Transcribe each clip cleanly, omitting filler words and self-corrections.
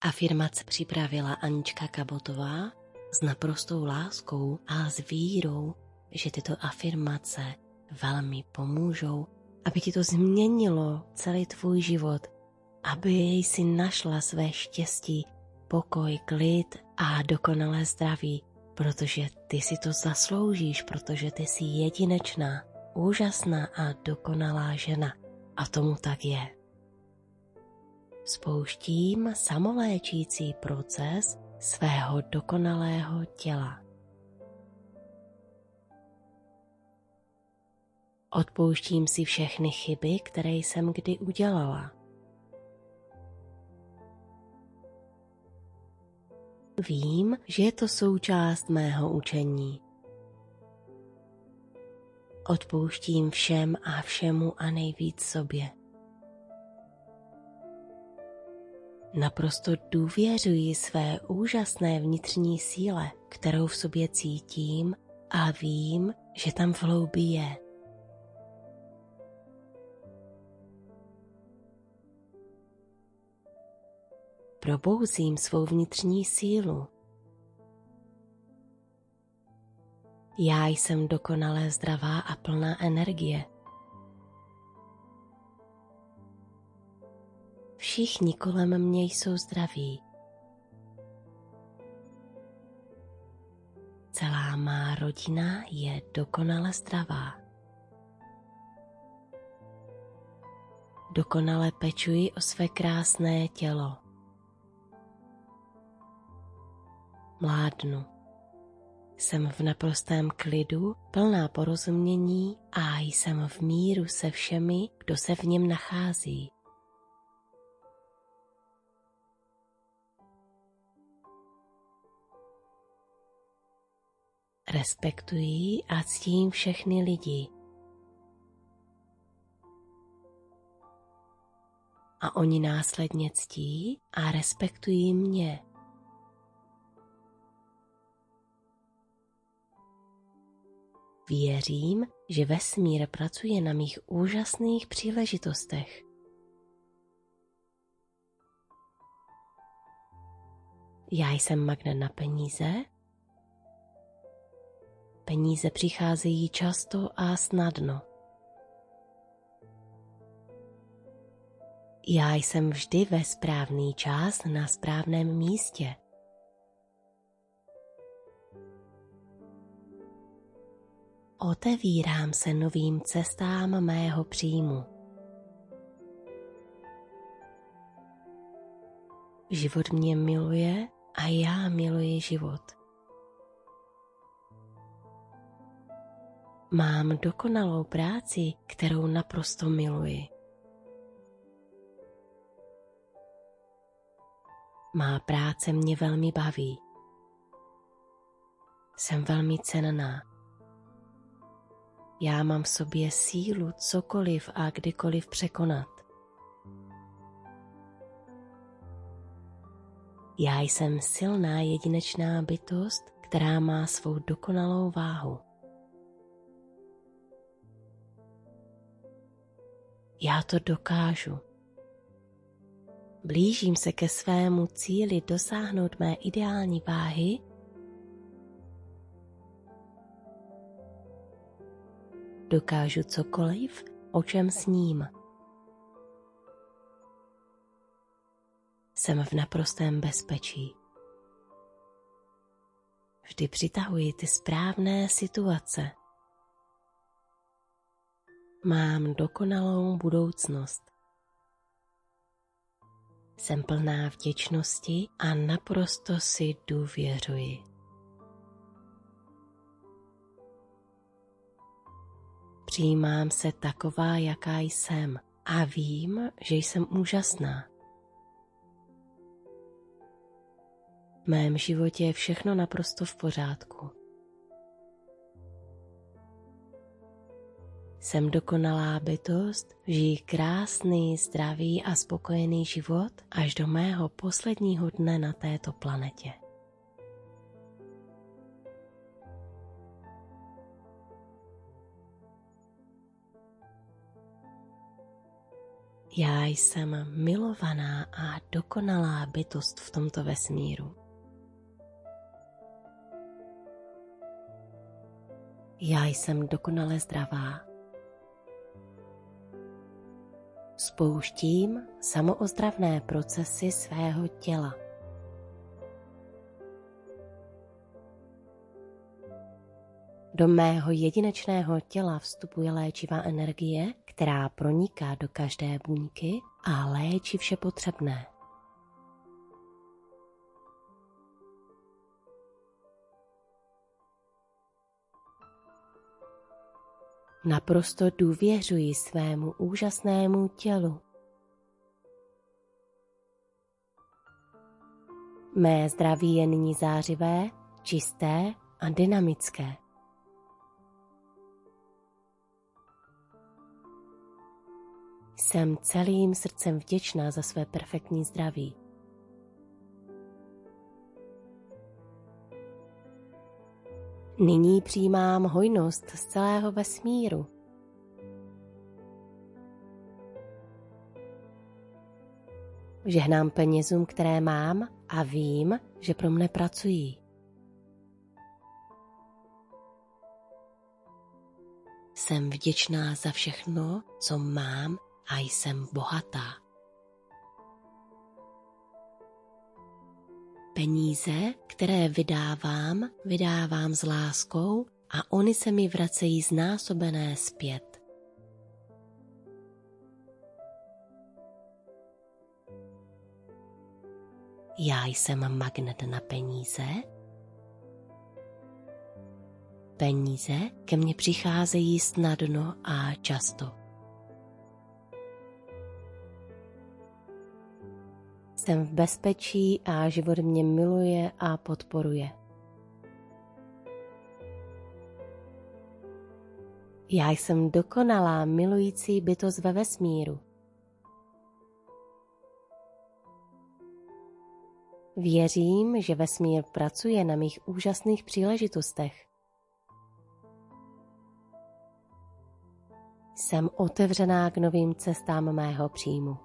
Afirmace připravila Anička Kabotová s naprostou láskou a s vírou, že tyto afirmace velmi pomůžou, aby ti to změnilo celý tvůj život, aby si našla své štěstí, pokoj, klid a dokonalé zdraví, protože ty si to zasloužíš, protože ty jsi jedinečná, úžasná a dokonalá žena. A tomu tak je. Spouštím samoléčící proces svého dokonalého těla. Odpouštím si všechny chyby, které jsem kdy udělala. Vím, že je to součást mého učení. Odpouštím všem a všemu a nejvíc sobě. Naprosto důvěřuji své úžasné vnitřní síle, kterou v sobě cítím a vím, že tam v hloubi je. Probouzím svou vnitřní sílu. Já jsem dokonale zdravá a plná energie. Všichni kolem mě jsou zdraví. Celá má rodina je dokonale zdravá. Dokonale pečuji o své krásné tělo. Mládnu. Jsem v naprostém klidu, plná porozumění a jsem v míru se všemi, kdo se v něm nachází. Respektuji a ctím všechny lidi. A oni následně ctí a respektují mě. Věřím, že vesmír pracuje na mých úžasných příležitostech. Já jsem magnet na peníze. Peníze přicházejí často a snadno. Já jsem vždy ve správný čas na správném místě. Otevírám se novým cestám mého příjmu. Život mě miluje a já miluji život. Mám dokonalou práci, kterou naprosto miluji. Má práce mě velmi baví. Jsem velmi cenná. Já mám v sobě sílu cokoliv a kdykoliv překonat. Já jsem silná jedinečná bytost, která má svou dokonalou váhu. Já to dokážu. Blížím se ke svému cíli dosáhnout mé ideální váhy. Dokážu cokoliv, o čem sním. Jsem v naprostém bezpečí. Vždy přitahuji ty správné situace. Mám dokonalou budoucnost. Jsem plná vděčnosti a naprosto si důvěřuji. Přijímám se taková, jaká jsem a vím, že jsem úžasná. V mém životě je všechno naprosto v pořádku. Jsem dokonalá bytost, žiji krásný, zdravý a spokojený život až do mého posledního dne na této planetě. Já jsem milovaná a dokonalá bytost v tomto vesmíru. Já jsem dokonale zdravá. Spouštím samoozdravné procesy svého těla. Do mého jedinečného těla vstupuje léčivá energie, která proniká do každé buňky a léčí vše potřebné. Naprosto důvěřuji svému úžasnému tělu. Mé zdraví je nyní zářivé, čisté a dynamické. Jsem celým srdcem vděčná za své perfektní zdraví. Nyní přijímám hojnost z celého vesmíru. Žehnám penězům, které mám a vím, že pro mne pracují. Jsem vděčná za všechno, co mám a jsem bohatá. Peníze, které vydávám s láskou a oni se mi vracejí znásobené zpět. Já jsem magnet na peníze. Peníze ke mně přicházejí snadno a často. Jsem v bezpečí a život mě miluje a podporuje. Já jsem dokonalá milující bytost ve vesmíru. Věřím, že vesmír pracuje na mých úžasných příležitostech. Jsem otevřená k novým cestám mého příjmu.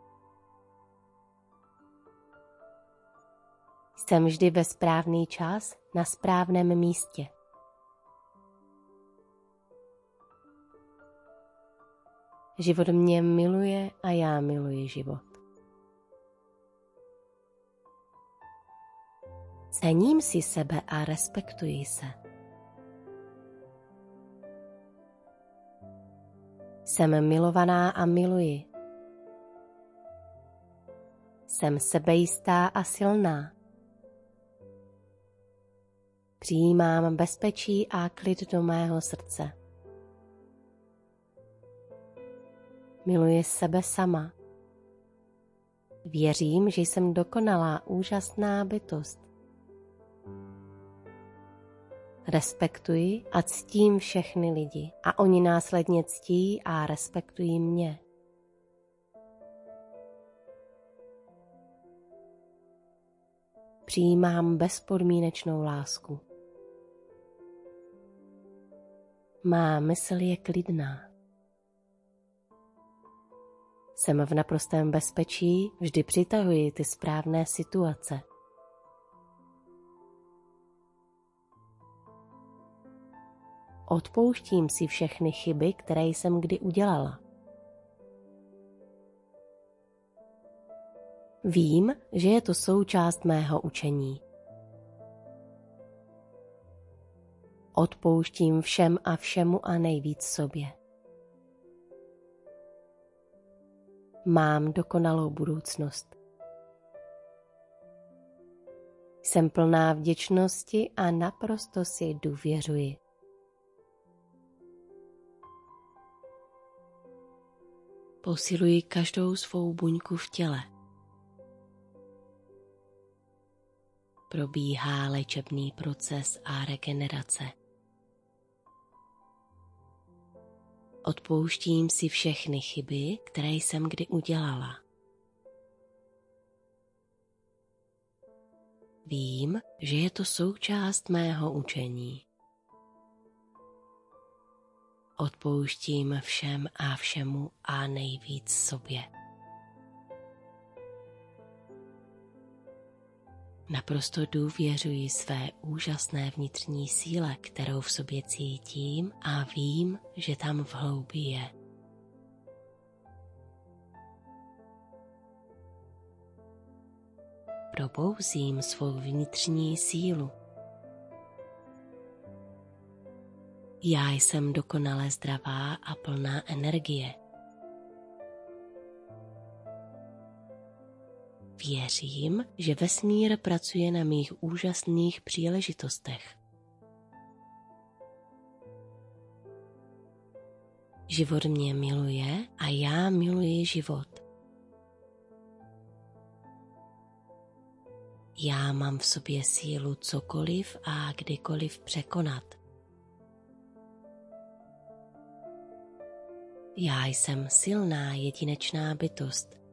Jsem vždy ve správný čas na správném místě. Život mě miluje a já miluji život. Cením si sebe a respektuji se. Jsem milovaná a miluji. Jsem sebejistá a silná. Přijímám bezpečí a klid do mého srdce. Miluji sebe sama. Věřím, že jsem dokonalá, úžasná bytost. Respektuji a ctím všechny lidi a oni následně ctí a respektují mě. Přijímám bezpodmínečnou lásku. Má mysl je klidná. Jsem v naprostém bezpečí, vždy přitahuji ty správné situace. Odpouštím si všechny chyby, které jsem kdy udělala. Vím, že je to součást mého učení. Odpouštím všem a všemu a nejvíc sobě. Mám dokonalou budoucnost. Jsem plná vděčnosti a naprosto si důvěřuji. Posiluji každou svou buňku v těle. Probíhá léčebný proces a regenerace. Odpouštím si všechny chyby, které jsem kdy udělala. Vím, že je to součást mého učení. Odpouštím všem a všemu a nejvíc sobě. Naprosto důvěřuji své úžasné vnitřní síle, kterou v sobě cítím a vím, že tam v hloubi je. Probouzím svou vnitřní sílu. Já jsem dokonale zdravá a plná energie. Věřím, že vesmír pracuje na mých úžasných příležitostech. Život mě miluje a já miluji život. Já mám v sobě sílu cokoliv a kdykoliv překonat. Já jsem silná jedinečná bytost.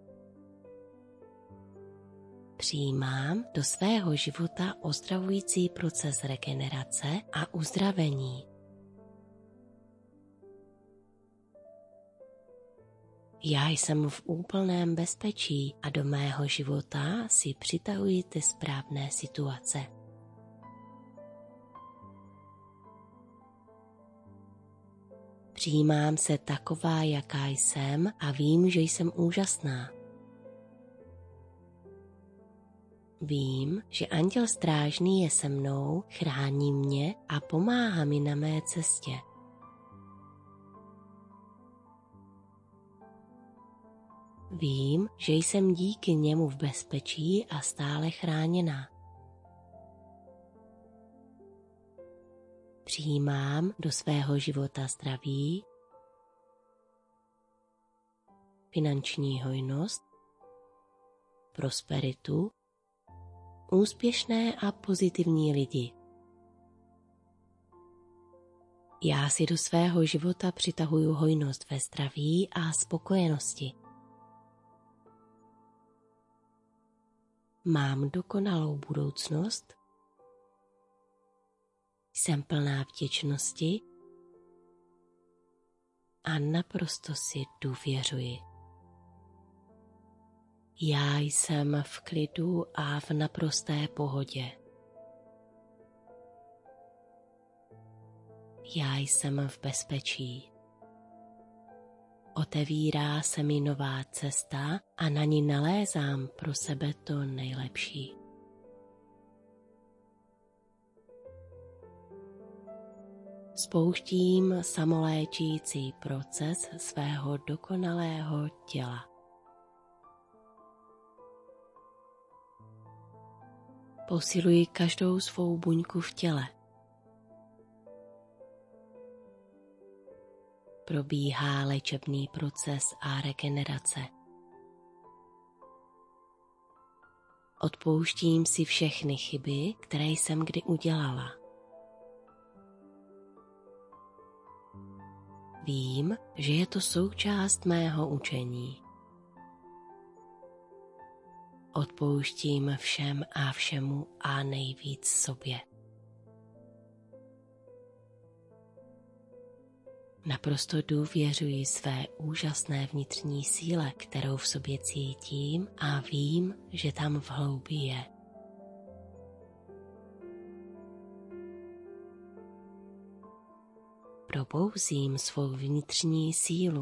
Přijímám do svého života ozdravující proces regenerace a uzdravení. Já jsem v úplném bezpečí a do mého života si přitahuji ty správné situace. Přijímám se taková, jaká jsem a vím, že jsem úžasná. Vím, že anděl strážný je se mnou, chrání mě a pomáhá mi na mé cestě. Vím, že jsem díky němu v bezpečí a stále chráněná. Přijímám do svého života zdraví, finanční hojnost, prosperitu, úspěšné a pozitivní lidi. Já si do svého života přitahuju hojnost ve zdraví a spokojenosti. Mám dokonalou budoucnost, jsem plná vděčnosti a naprosto si důvěřuji. Já jsem v klidu a v naprosté pohodě. Já jsem v bezpečí. Otevírá se mi nová cesta a na ní nalézám pro sebe to nejlepší. Spouštím samoléčící proces svého dokonalého těla. Posiluji každou svou buňku v těle. Probíhá léčebný proces a regenerace. Odpouštím si všechny chyby, které jsem kdy udělala. Vím, že je to součást mého učení. Odpouštím všem a všemu a nejvíc sobě. Naprosto důvěřuji své úžasné vnitřní síle, kterou v sobě cítím a vím, že tam v hloubi je. Probouzím svou vnitřní sílu.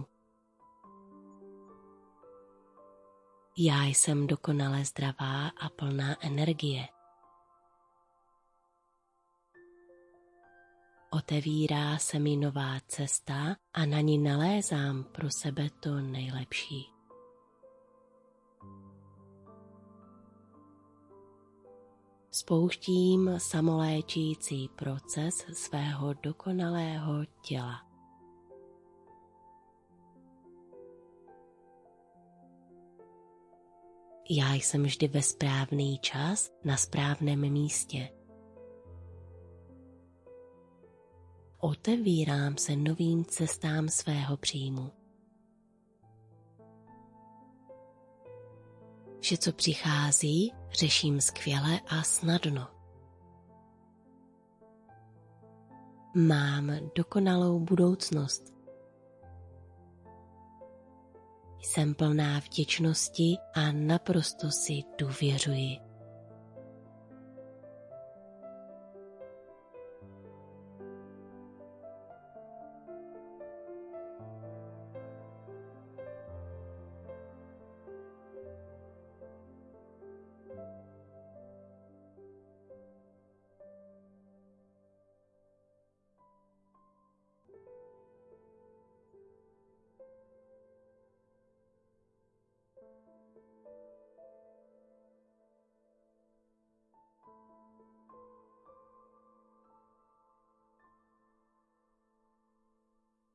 Já jsem dokonale zdravá a plná energie. Otevírá se mi nová cesta a na ní nalézám pro sebe to nejlepší. Spouštím samoléčící proces svého dokonalého těla. Já jsem vždy ve správný čas na správném místě. Otevírám se novým cestám svého příjmu. Vše, co přichází, řeším skvěle a snadno. Mám dokonalou budoucnost. Jsem plná vděčnosti a naprosto si důvěřuji.